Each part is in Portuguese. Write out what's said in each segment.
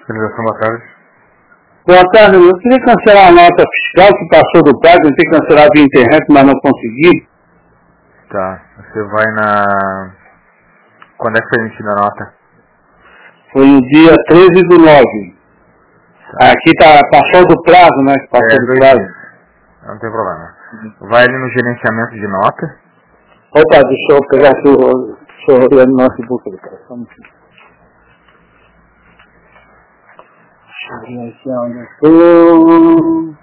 Organização, boa tarde. Boa tarde, eu queria cancelar a nota fiscal que passou do prazo, tentei cancelar via internet, mas não consegui. Tá, você vai na... Quando é que foi emitida a nota? Foi no dia 13/9. Aqui passou do prazo, né? Passou do prazo. Não tem problema. Vai ali no gerenciamento de nota. Opa, deixa eu pegar aqui o notebook ali, cara. Só um minutinho. Deixa eu ver aqui onde eu tô.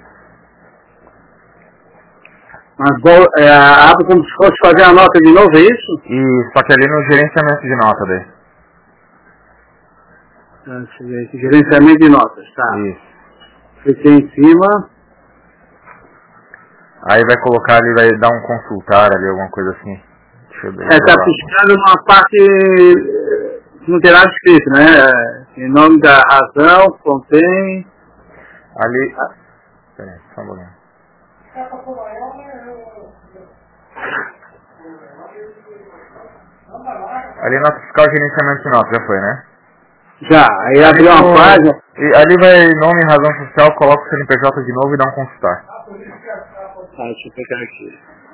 Mas abre como se fosse fazer a nota de novo, é isso? E só que ali no gerenciamento de nota daí. Deixa eu ver aqui, gerenciamento de notas, tá. Isso. Cliquei em cima. Aí vai colocar ali, vai dar um consultar ali, alguma coisa assim. Deixa eu ver. Tá piscando uma parte que não tem nada escrito, né? Em nome da razão, contém... Ali... Peraí, só um pouquinho. Ali nota fiscal, gerenciamento de nota, já foi, né? Já, aí abriu uma página... E ali vai nome, razão social, coloca o CNPJ de novo e dá um consultar. Tá, deixa eu pegar aqui.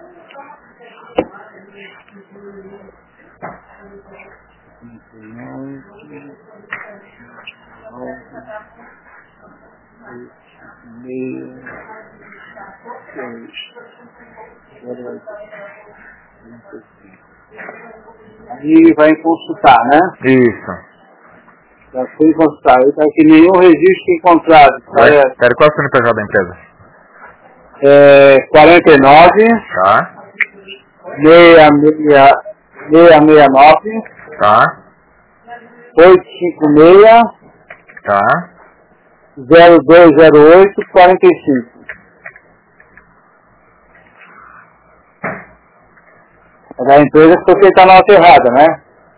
Aí vai em consultar, né? Isso. Já fui consultar. Aí tá aqui nenhum registro encontrado. Pera, qual é o CNPJ da empresa? 49 Tá. 669 Tá. 856 Tá. 0208 45. É da empresa que foi feita a nota errada, né?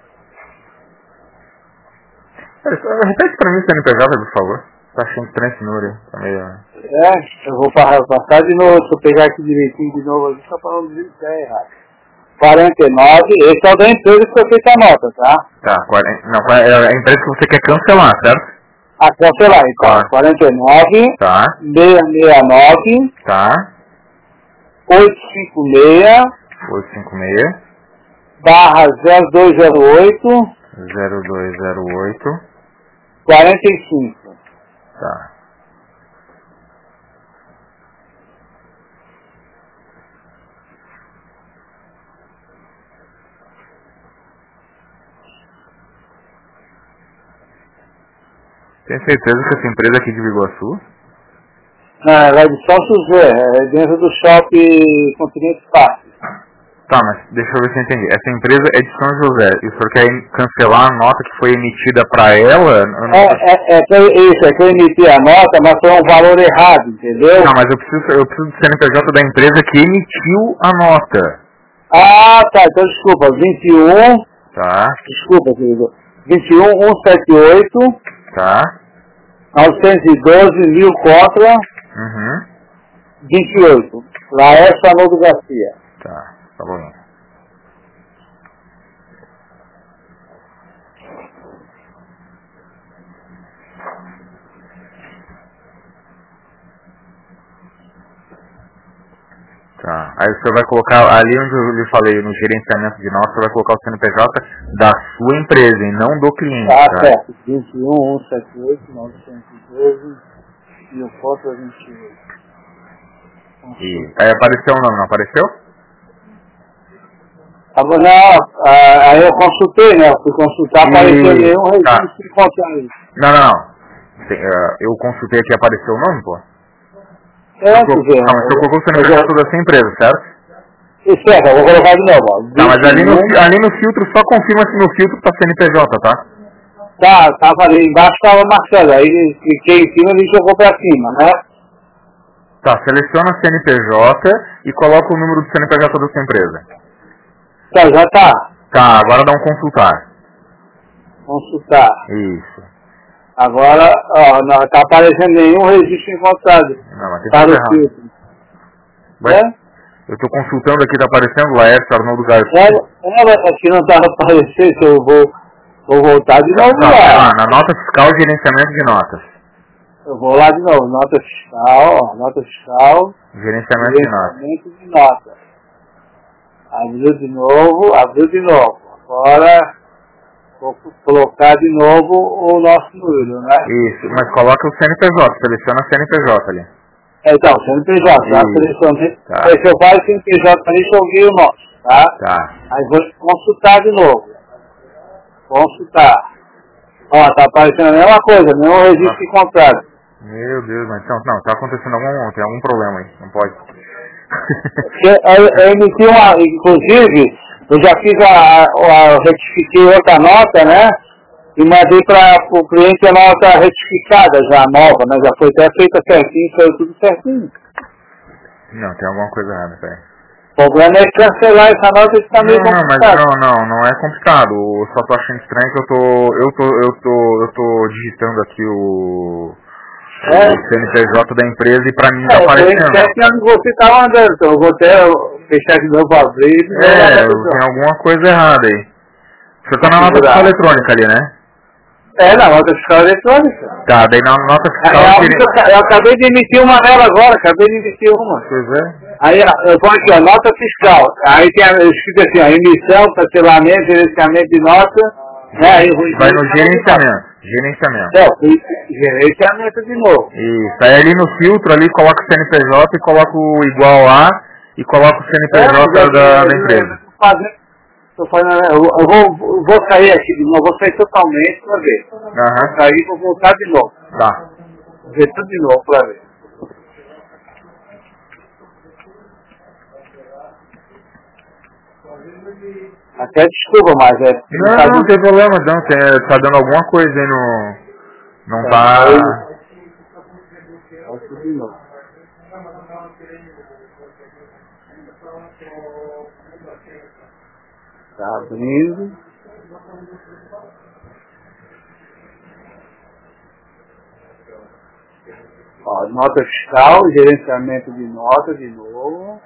Repete pra mim o CNPJ, por favor. Tá achando estranho esse número? Tá meio... Eu vou passar de novo, deixa eu pegar aqui direitinho de novo aqui, só para não dizer que é errado. 49, esse é o da empresa que foi feita a nota, tá? Tá, não, é a empresa que você quer cancelar, certo? Cancelar então. Tá. 49, Tá. 669, Tá. 856, 856, barra 0208, 0208, 45. tá. Tem certeza que essa empresa aqui de Biguaçu? Não, ela é de São José, é dentro do shopping Continente Park. Tá, mas deixa eu ver se eu entendi. Essa empresa é de São José e o senhor quer cancelar a nota que foi emitida para ela? É que eu emiti a nota, mas foi um valor errado, entendeu? Não, mas eu preciso do CNPJ da empresa que emitiu a nota. Tá, então desculpa, 21, Tá, desculpa, querido, 21, 178, tá. 912, 1000 contra, Uhum. 28. Laércio Arnoldo Garcia. Tá bom. Tá. Aí o senhor vai colocar, ali onde eu lhe falei, no gerenciamento de nota, você vai colocar o CNPJ da sua empresa e não do cliente. Tá, certo. 21, 178, 912, 1000 contra, 28. E aí apareceu o nome, não apareceu? Aí eu consultei, né? Eu fui consultar, apareceu nenhum registro de contrário. Não. Eu consultei aqui, apareceu o nome, pô? Quer dizer... Não, você colocou o CNPJ da sua empresa, certo? Isso é, eu vou colocar de novo, ó. Tá, mas ali no filtro, só confirma se no filtro tá CNPJ, tá? Tava ali, embaixo tava Marcelo, aí cliquei em cima e ele jogou pra cima, né? Tá, seleciona CNPJ e coloca o número do CNPJ da sua empresa. Tá, já tá. Tá, agora dá um consultar. Consultar. Isso. Agora, ó, não tá aparecendo nenhum registro encontrado. Não, mas tem Para que o errado. filtro. Eu tô consultando aqui, tá aparecendo Laércio Arnoldo Garcia. Ela aqui não tá aparecendo, eu vou Vou voltar de novo lá. Na nota fiscal, gerenciamento de notas. Eu vou lá de novo. Nota fiscal, nota fiscal. Gerenciamento de notas. Abriu de novo. Agora vou colocar de novo o nosso número, né? Isso, mas coloca o CNPJ, seleciona o CNPJ ali. Então, CNPJ, tá? Selecionei. Tá. Aí se eu faço o CNPJ ali, joguei o nosso, tá? Tá. Aí vou consultar de novo. Consultar. Ó, tá aparecendo a mesma coisa, mesmo registro de contrato. Meu Deus, mas então, não, tá acontecendo tem algum problema aí, não pode. Eu emiti inclusive, eu já fiz retifiquei outra nota, né? E mandei para o cliente a nota retificada já, nova, né? Já foi até feita certinho, foi tudo certinho. Não, tem alguma coisa errada, peraí. O problema é cancelar essa nota e ficar meio complicado. Não é complicado. Eu só tô achando estranho que eu tô digitando aqui o CNPJ da empresa e pra mim tá aparecendo. Você tá mandando, então eu vou até fechar de novo a abrir. Tem alguma coisa errada aí. Você tá na nota fiscal eletrônica ali, né? Na nota fiscal eletrônica. Tá, daí na nota fiscal... Eu acabei de emitir uma nela agora, Pois é. Aí eu ponho aqui, ó, nota fiscal. Aí tem escrito assim, ó, emissão, cancelamento, gerenciamento de nota. Né? Aí, vai no gerenciamento. Gerenciamento de novo. Isso, aí ali no filtro ali coloca o CNPJ e coloca o igual a e coloca o CNPJ da empresa. Eu vou sair aqui de novo, vou sair totalmente pra ver. Vou sair e vou voltar de novo. Tá. Vou ver tudo de novo pra ver. Até desculpa, mas não tem problema, não. Tá dando alguma coisa aí no... Não tá... Tudo de novo. Tá abrindo. Ó, nota fiscal, gerenciamento de nota de novo.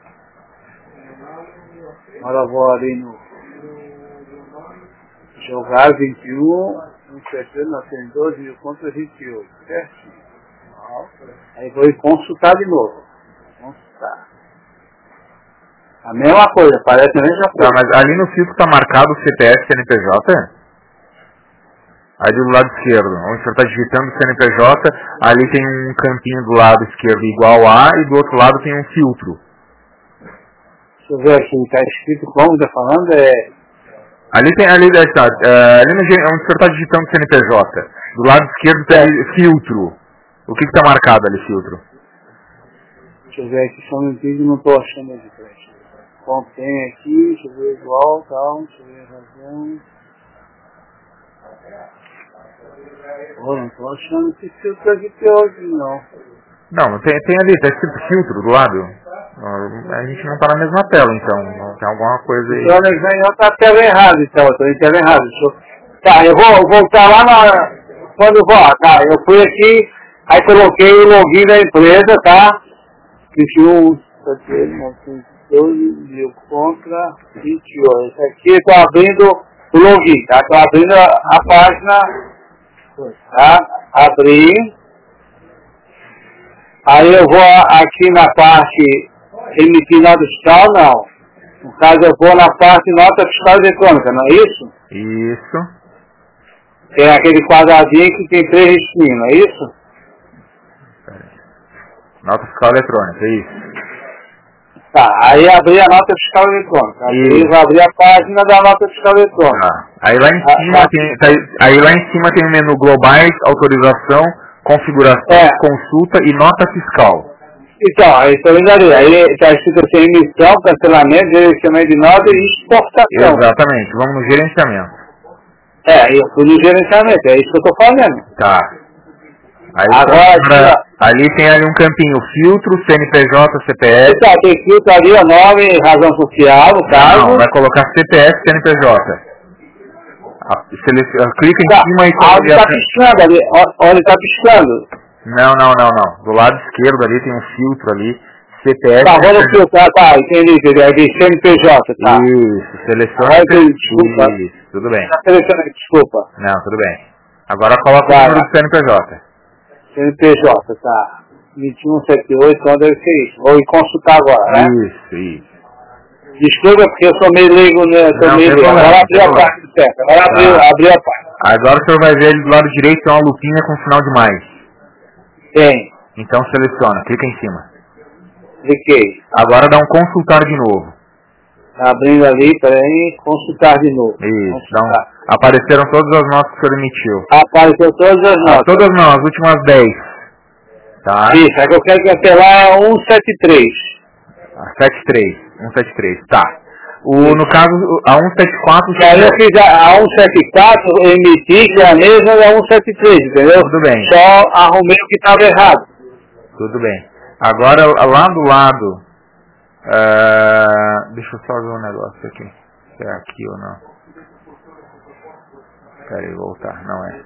Agora eu vou ali no jogar 21, 912 contra 28, certinho. Aí vou consultar de novo. Consultar. A mesma coisa, parece a mesma coisa. Tá, mas ali no filtro tá marcado o CPF CNPJ? Aí do lado esquerdo, onde você está digitando o CNPJ, ali tem um campinho do lado esquerdo igual a e do outro lado tem um filtro. Deixa eu ver aqui, está escrito como está falando, ali no onde você está digitando o CNPJ, do lado esquerdo tem filtro. O que está marcado ali, filtro? Deixa eu ver aqui, só um minutinho, não estou achando aqui. Contém aqui, deixa eu ver igual, tal, deixa eu ver a razão. Não estou achando esse filtro aqui hoje, não. Não, tem ali, está escrito filtro do lado. A gente não está na mesma tela, então. Tem alguma coisa aí. Então, está a tela errada, então. Estou em tela errada. Tá, eu vou voltar lá quando eu vou. Tá, eu fui aqui, aí coloquei o login da empresa, tá? 21, 12 contra 28. Esse aqui eu estou abrindo o login, tá? Estou abrindo a página, tá? Abrir. Aí eu vou aqui na parte emitir nota fiscal, não. No caso eu vou na parte nota fiscal eletrônica, não é isso? Isso. Tem aquele quadradinho que tem 3 risquinhos, não é isso? Nota fiscal eletrônica, isso. Tá, aí abri a nota fiscal eletrônica. Vou abrir a página da nota fiscal eletrônica. Aí lá em cima tem o menu globais, autorização, configuração, consulta e nota fiscal. Então, aí estou vendo ali. Aí está escrito assim, emissão, cancelamento, gerenciamento de nota e exportação. Exatamente, vamos no gerenciamento. Eu fui no gerenciamento, é isso que eu estou fazendo. Tá. Aí agora, ali tem ali um campinho, filtro, CNPJ, CPF. Então, tem filtro ali, o nome, razão social, no caso. Não, vai colocar CPF, CNPJ. Clica em cima e... Onde está piscando ali, onde está piscando. Não. Do lado esquerdo ali tem um filtro ali, CPF... Tá, vamos filtrar, tá, entendi, CNPJ, tá. Isso, seleciona... Desculpa. Isso. Tudo bem. Já selecionei, desculpa. Não, tudo bem. Agora coloca o número do CNPJ. CNPJ, tá. 2178, então deve ser isso. Vou ir consultar agora, né? Isso. Desculpa, porque eu sou meio leigo, né? Agora abri a página, certo? Agora abri a página. Agora o senhor vai ver ali do lado direito, tem uma lupinha com sinal de mais. Tem. Então seleciona, clica em cima. Cliquei. Agora dá um consultar de novo. Tá abrindo ali, peraí, consultar de novo. Isso, apareceram todas as notas que o senhor emitiu. Apareceu todas as notas. Todas não, as últimas 10. Tá? Isso, é que eu quero cancelar 173. 173, tá. No caso, a 174... E aí eu fiz a 174, eu emiti, que é a mesma da 173, entendeu? Tudo bem. Só arrumei o que estava errado. Tudo bem. Agora, lá do lado... deixa eu só ver um negócio aqui. Se é aqui ou não. Espera aí, voltar. Não é.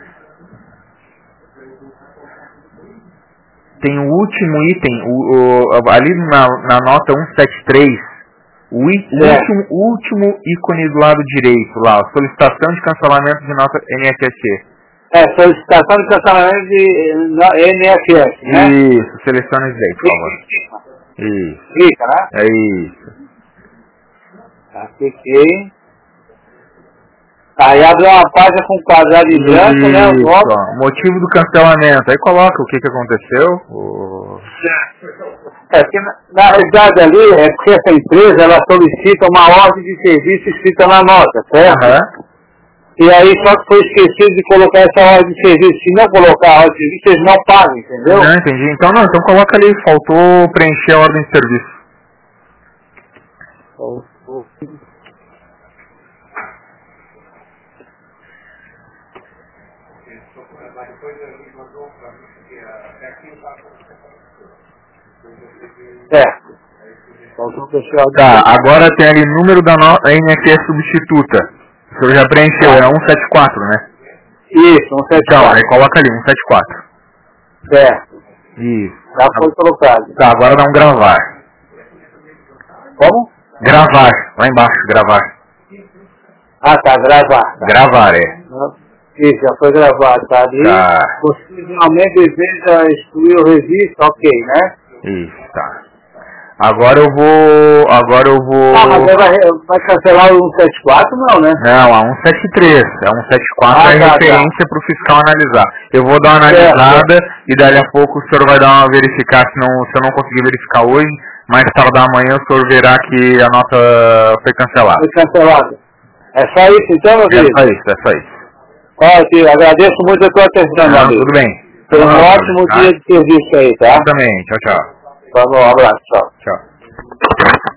Tem o último item, ali na nota 173, o último ícone do lado direito, lá, solicitação de cancelamento de nota NSS. Solicitação de cancelamento de NSS, né? Isso, seleciona isso aí, por favor. Isso. Clica, né? É isso. Tá, cliquei. Aí abre uma página com quadrado em branco, né? Ó, motivo do cancelamento. Aí coloca o que aconteceu. Que na realidade ali é porque essa empresa ela solicita uma ordem de serviço escrita na nota, certo? Uhum. E aí só que foi esquecido de colocar essa ordem de serviço. Se não colocar a ordem de serviço, eles não pagam, entendeu? Não, entendi. Então coloca ali, faltou preencher a ordem de serviço. Tá, agora tem ali número da NSS substituta. O senhor já preencheu, é 174, né? Isso, 174. Então, aí coloca ali, 174. Certo. Isso. Já foi colocado. Tá, agora dá um gravar. Como? Gravar, lá embaixo, gravar. Ah, tá, gravar. Tá. Gravar, é. Isso, já foi gravado, tá ali. Tá. Possivelmente deseja excluir o registro, ok, né? Isso, tá. Agora eu vou... Ah, mas vai cancelar o 174 não, né? Não, a 173. A 174 é referência para o fiscal analisar. Eu vou dar uma analisada e dali a pouco o senhor vai dar uma verificar, se eu não conseguir verificar hoje, mais tardar amanhã o senhor verá que a nota foi cancelada. Foi cancelada. É só isso então, meu querido? É só isso. Ótimo, agradeço muito a tua atenção, meu amigo. Tudo bem. Foi um ótimo dia de serviço aí, tá? Também, tchau. Um abraço, tchau. Tchau.